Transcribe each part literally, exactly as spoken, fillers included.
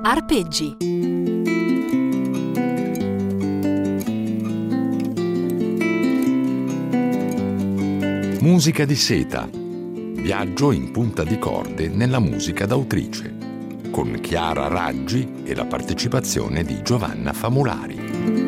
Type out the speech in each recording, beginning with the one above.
Arpeggi. Musica di seta. Viaggio in punta di corde nella musica d'autrice, con Chiara Raggi e la partecipazione di Giovanna Famulari.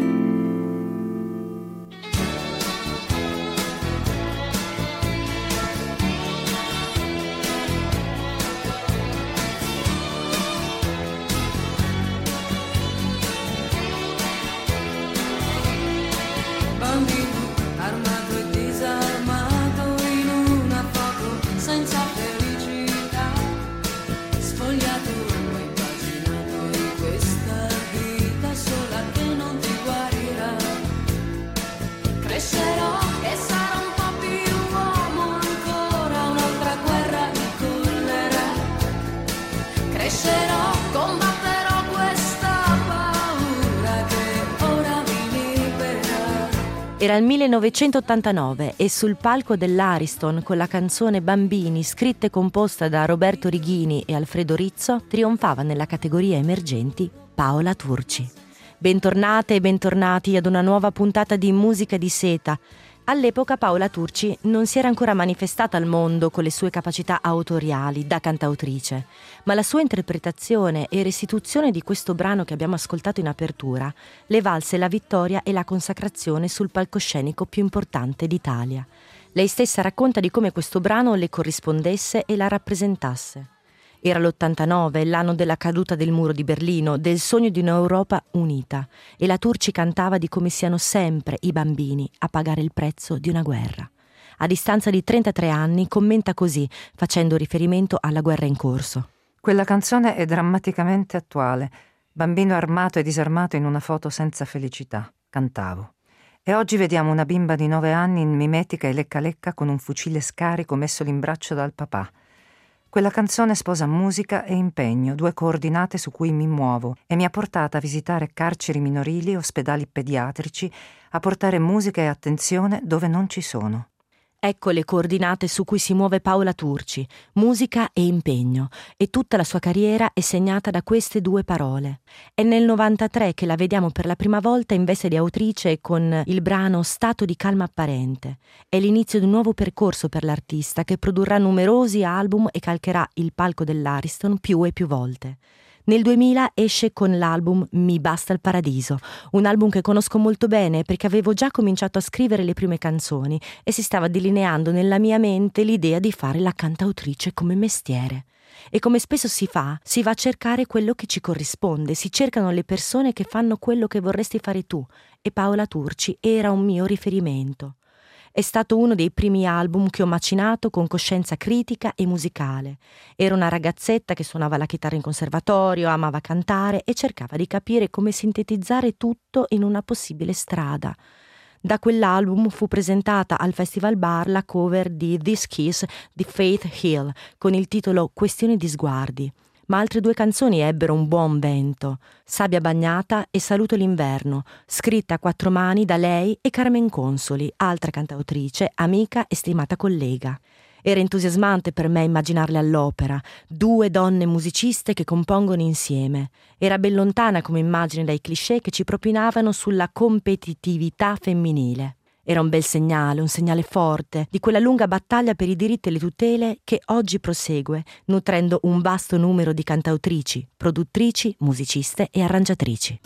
Era il millenovecentottantanove e sul palco dell'Ariston, con la canzone Bambini, scritta e composta da Roberto Righini e Alfredo Rizzo, trionfava nella categoria emergenti Paola Turci. Bentornate e bentornati ad una nuova puntata di Musica di seta. All'epoca Paola Turci non si era ancora manifestata al mondo con le sue capacità autoriali da cantautrice, ma la sua interpretazione e restituzione di questo brano che abbiamo ascoltato in apertura le valse la vittoria e la consacrazione sul palcoscenico più importante d'Italia. Lei stessa racconta di come questo brano le corrispondesse e la rappresentasse. Era l'ottantanove, l'anno della caduta del muro di Berlino, del sogno di un'Europa unita, e la Turci cantava di come siano sempre i bambini a pagare il prezzo di una guerra. A distanza di trentatré anni commenta così, facendo riferimento alla guerra in corso. Quella canzone è drammaticamente attuale. Bambino armato e disarmato in una foto senza felicità. Cantavo. E oggi vediamo una bimba di nove anni in mimetica e lecca lecca con un fucile scarico messole in braccio dal papà. Quella canzone sposa musica e impegno, due coordinate su cui mi muovo, e mi ha portata a visitare carceri minorili, ospedali pediatrici, a portare musica e attenzione dove non ci sono. Ecco le coordinate su cui si muove Paola Turci, musica e impegno, e tutta la sua carriera è segnata da queste due parole. È nel novantatré che la vediamo per la prima volta in veste di autrice con il brano Stato di calma apparente. È l'inizio di un nuovo percorso per l'artista che produrrà numerosi album e calcherà il palco dell'Ariston più e più volte. Nel duemila esce con l'album Mi basta il paradiso, un album che conosco molto bene perché avevo già cominciato a scrivere le prime canzoni e si stava delineando nella mia mente l'idea di fare la cantautrice come mestiere. E come spesso si fa, si va a cercare quello che ci corrisponde, si cercano le persone che fanno quello che vorresti fare tu, e Paola Turci era un mio riferimento. È stato uno dei primi album che ho macinato con coscienza critica e musicale. Era una ragazzetta che suonava la chitarra in conservatorio, amava cantare e cercava di capire come sintetizzare tutto in una possibile strada. Da quell'album fu presentata al Festival Bar la cover di This Kiss di Faith Hill con il titolo Questioni di sguardi. Ma altre due canzoni ebbero un buon vento, Sabbia bagnata e Saluto l'inverno, scritta a quattro mani da lei e Carmen Consoli, altra cantautrice, amica e stimata collega. Era entusiasmante per me immaginarle all'opera, due donne musiciste che compongono insieme. Era ben lontana come immagine dai cliché che ci propinavano sulla competitività femminile. Era un bel segnale, un segnale forte, di quella lunga battaglia per i diritti e le tutele che oggi prosegue, nutrendo un vasto numero di cantautrici, produttrici, musiciste e arrangiatrici.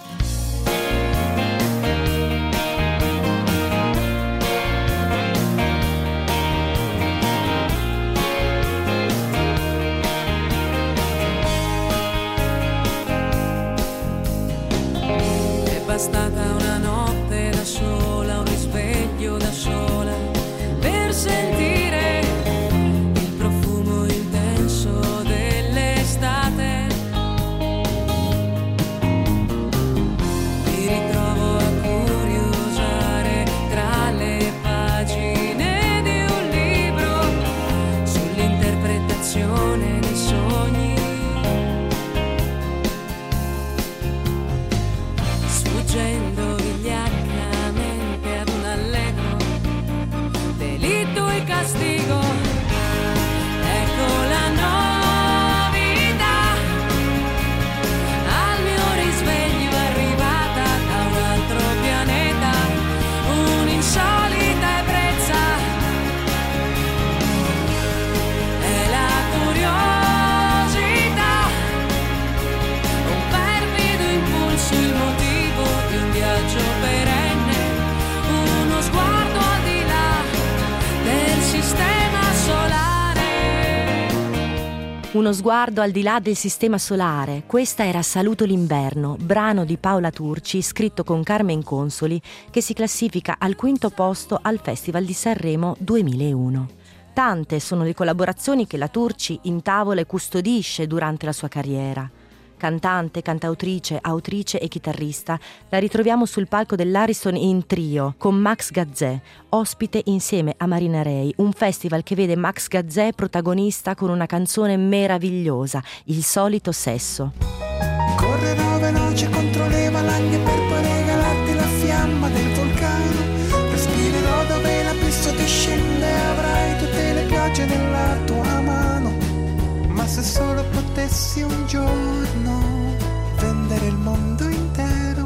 È bastata una notte da sola, un risveglio da sola, per sentire il profumo intenso dell'estate. Uno sguardo al di là del sistema solare. Questa era Saluto l'inverno, brano di Paola Turci scritto con Carmen Consoli, che si classifica al quinto posto al Festival di Sanremo duemilauno. Tante sono le collaborazioni che la Turci intavola e custodisce durante la sua carriera. Cantante, cantautrice, autrice e chitarrista, la ritroviamo sul palco dell'Ariston in trio con Max Gazzè, ospite insieme a Marina Rey, un festival che vede Max Gazzè protagonista con una canzone meravigliosa, Il solito sesso. Correrò veloce contro le valanghe per poi regalarti la fiamma del vulcano. Respirerò dove l'abisso discende, avrai tutte le piogge nella tua mano. Ma se solo potessi un giorno vendere il mondo intero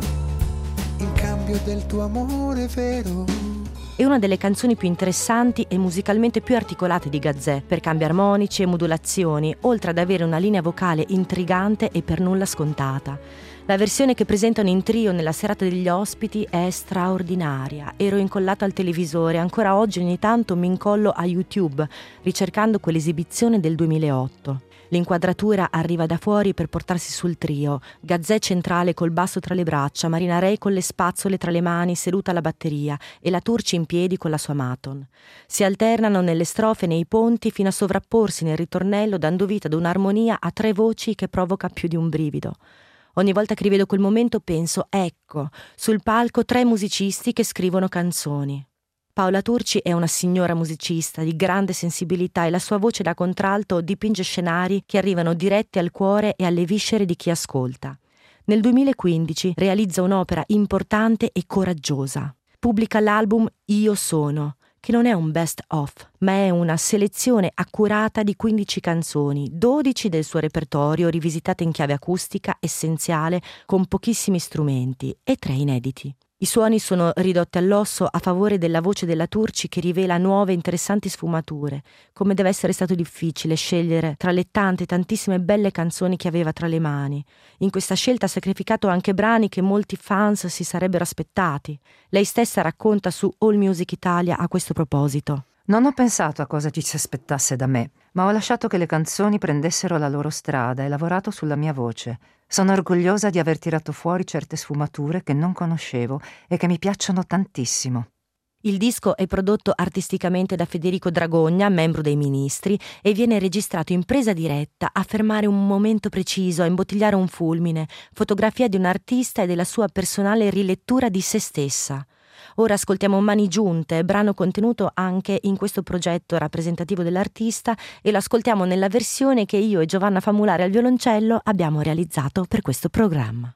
in cambio del tuo amore vero. È una delle canzoni più interessanti e musicalmente più articolate di Gazzè, per cambi armonici e modulazioni, oltre ad avere una linea vocale intrigante e per nulla scontata. La versione che presentano in trio nella serata degli ospiti è straordinaria. Ero incollato al televisore, ancora oggi ogni tanto mi incollo a YouTube, ricercando quell'esibizione del duemilaotto. L'inquadratura arriva da fuori per portarsi sul trio, Gazzè centrale col basso tra le braccia, Marina Rey con le spazzole tra le mani seduta alla batteria e la Turci in piedi con la sua Maton. Si alternano nelle strofe e nei ponti fino a sovrapporsi nel ritornello, dando vita ad un'armonia a tre voci che provoca più di un brivido. Ogni volta che rivedo quel momento penso, ecco, sul palco tre musicisti che scrivono canzoni. Paola Turci è una signora musicista di grande sensibilità e la sua voce da contralto dipinge scenari che arrivano diretti al cuore e alle viscere di chi ascolta. Nel duemilaquindici realizza un'opera importante e coraggiosa. Pubblica l'album Io Sono, che non è un best of, ma è una selezione accurata di quindici canzoni, dodici del suo repertorio rivisitate in chiave acustica essenziale con pochissimi strumenti e tre inediti. I suoni sono ridotti all'osso a favore della voce della Turci che rivela nuove interessanti sfumature, come deve essere stato difficile scegliere tra le tante tantissime belle canzoni che aveva tra le mani. In questa scelta ha sacrificato anche brani che molti fans si sarebbero aspettati. Lei stessa racconta su All Music Italia a questo proposito. Non ho pensato a cosa ci si aspettasse da me, ma ho lasciato che le canzoni prendessero la loro strada e lavorato sulla mia voce. Sono orgogliosa di aver tirato fuori certe sfumature che non conoscevo e che mi piacciono tantissimo. Il disco è prodotto artisticamente da Federico Dragogna, membro dei Ministri, e viene registrato in presa diretta a fermare un momento preciso, a imbottigliare un fulmine, fotografia di un artista e della sua personale rilettura di se stessa. Ora ascoltiamo Mani Giunte, brano contenuto anche in questo progetto rappresentativo dell'artista, e lo ascoltiamo nella versione che io e Giovanna Famulari al violoncello abbiamo realizzato per questo programma.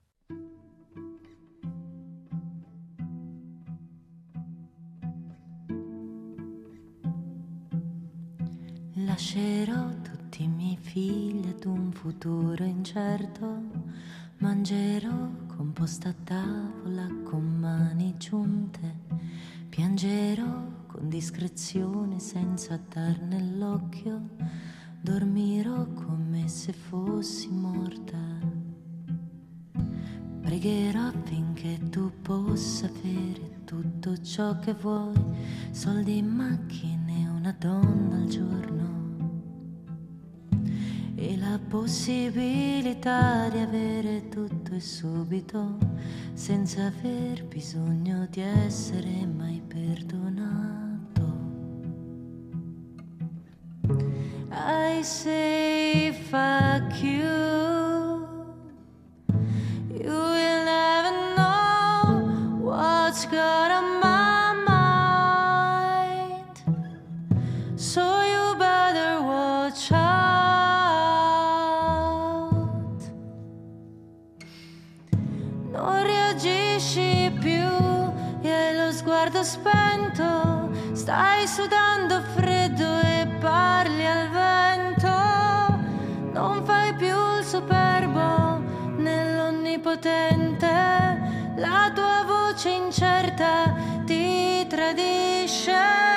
Lascerò tutti i miei figli ad un futuro incerto. Mangerò composta a tavola con mani giunte, piangerò con discrezione senza dar nell'occhio, dormirò come se fossi morta. Pregherò affinché tu possa avere tutto ciò che vuoi, soldi, macchine, una donna al giorno. E la possibilità di avere tutto e subito, senza aver bisogno di essere mai perdonato. I say fuck you, you will never know what's got on my mind, so you better watch out. Non reagisci più e hai lo sguardo spento, stai sudando freddo e parli al vento. Non fai più il superbo nell'onnipotente, la tua voce incerta ti tradisce.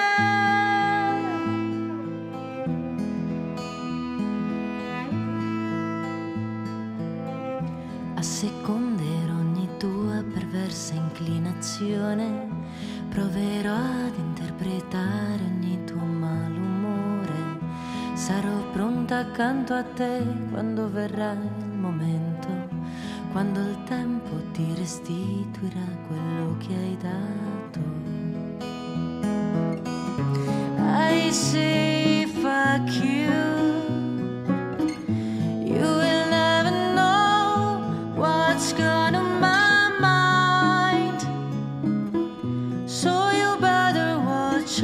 Asseconderò ogni tua perversa inclinazione, proverò ad interpretare ogni tuo malumore, sarò pronto pronta accanto a te quando verrà il momento, quando il tempo ti restituirà quello che hai dato. I say fuck you, you will never know what's gone on my mind, so you better watch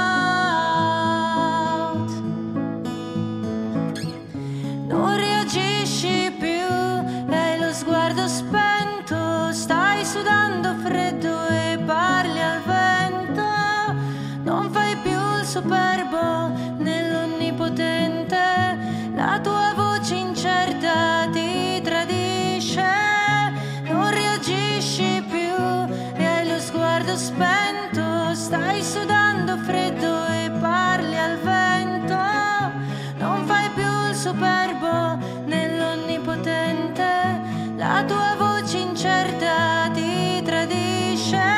out. Non reagisci più, hai lo sguardo spento, stai sudando freddo e parli al vento, non fai più il superbo nell'onnipotente, la tua voce incerta ti tradisce, non reagisci più e hai lo sguardo spento, stai sudando freddo e parli al vento, non fai più il superbo nell'onnipotente, la tua voce incerta ti tradisce.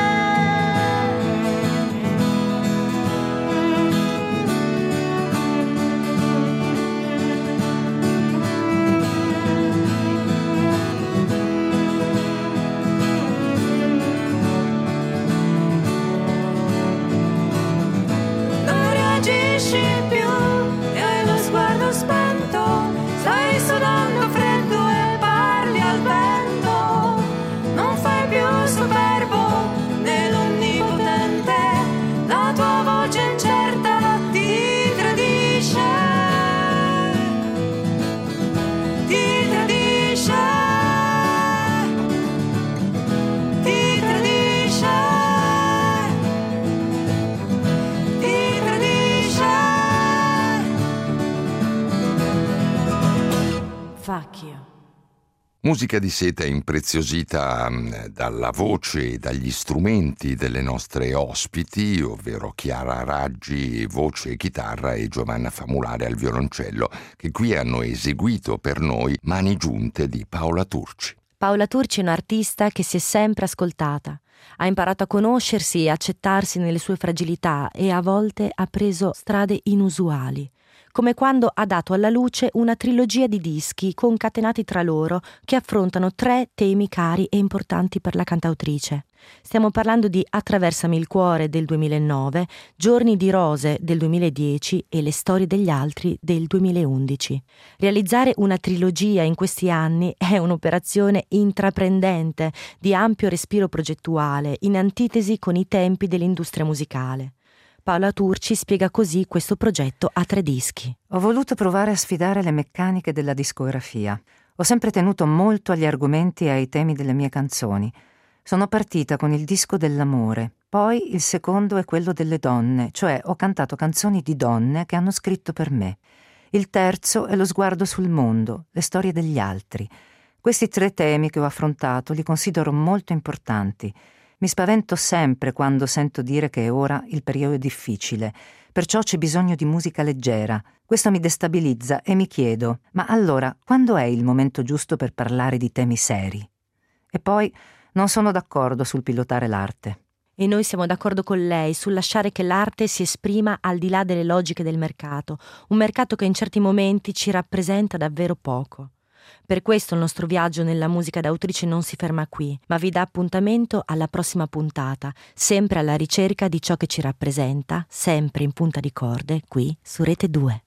Non reagisci più e hai lo sguardo spento, stai sudando freddo e parli al vento, non fai più il superbo nell'onnipotente, la tua voce incerta ti tradisce, ti tradisce, ti tradisce, ti tradisce. Fuck you. Musica di seta impreziosita mh, dalla voce e dagli strumenti delle nostre ospiti, ovvero Chiara Raggi, voce e chitarra, e Giovanna Famulare al violoncello, che qui hanno eseguito per noi Mani giunte di Paola Turci. Paola Turci è un'artista che si è sempre ascoltata. Ha imparato a conoscersi e accettarsi nelle sue fragilità e a volte ha preso strade inusuali, come quando ha dato alla luce una trilogia di dischi concatenati tra loro che affrontano tre temi cari e importanti per la cantautrice. Stiamo parlando di Attraversami il cuore del duemilanove, Giorni di rose del duemiladieci e Le storie degli altri del duemilaundici. Realizzare una trilogia in questi anni è un'operazione intraprendente, di ampio respiro progettuale, in antitesi con i tempi dell'industria musicale. Paola Turci spiega così questo progetto a tre dischi. Ho voluto provare a sfidare le meccaniche della discografia. Ho sempre tenuto molto agli argomenti e ai temi delle mie canzoni. Sono partita con il disco dell'amore, poi il secondo è quello delle donne, cioè ho cantato canzoni di donne che hanno scritto per me. Il terzo è lo sguardo sul mondo, le storie degli altri. Questi tre temi che ho affrontato li considero molto importanti. Mi spavento sempre quando sento dire che è ora il periodo difficile, perciò c'è bisogno di musica leggera. Questo mi destabilizza e mi chiedo, ma allora quando è il momento giusto per parlare di temi seri? E poi non sono d'accordo sul pilotare l'arte. E noi siamo d'accordo con lei sul lasciare che l'arte si esprima al di là delle logiche del mercato, un mercato che in certi momenti ci rappresenta davvero poco. Per questo il nostro viaggio nella musica d'autrice non si ferma qui, ma vi dà appuntamento alla prossima puntata, sempre alla ricerca di ciò che ci rappresenta, sempre in punta di corde, qui su Rete due.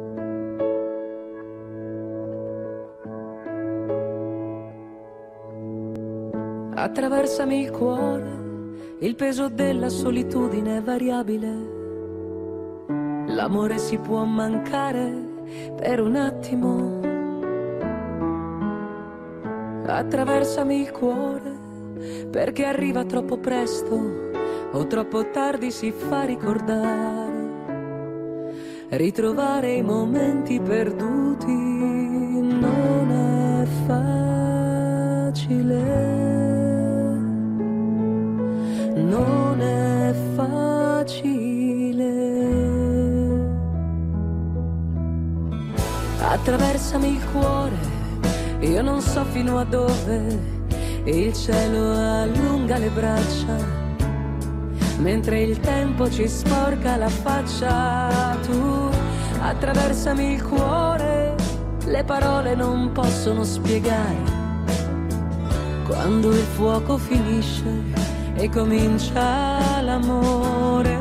Attraversami il cuore, il peso della solitudine è variabile. L'amore si può mancare per un attimo. Attraversami il cuore, perché arriva troppo presto o troppo tardi si fa ricordare. Ritrovare i momenti perduti non è facile, non è facile. Attraversami il cuore, io non so fino a dove il cielo allunga le braccia, mentre il tempo ci sporca la faccia. Tu attraversami il cuore, le parole non possono spiegare. Quando il fuoco finisce e comincia l'amore.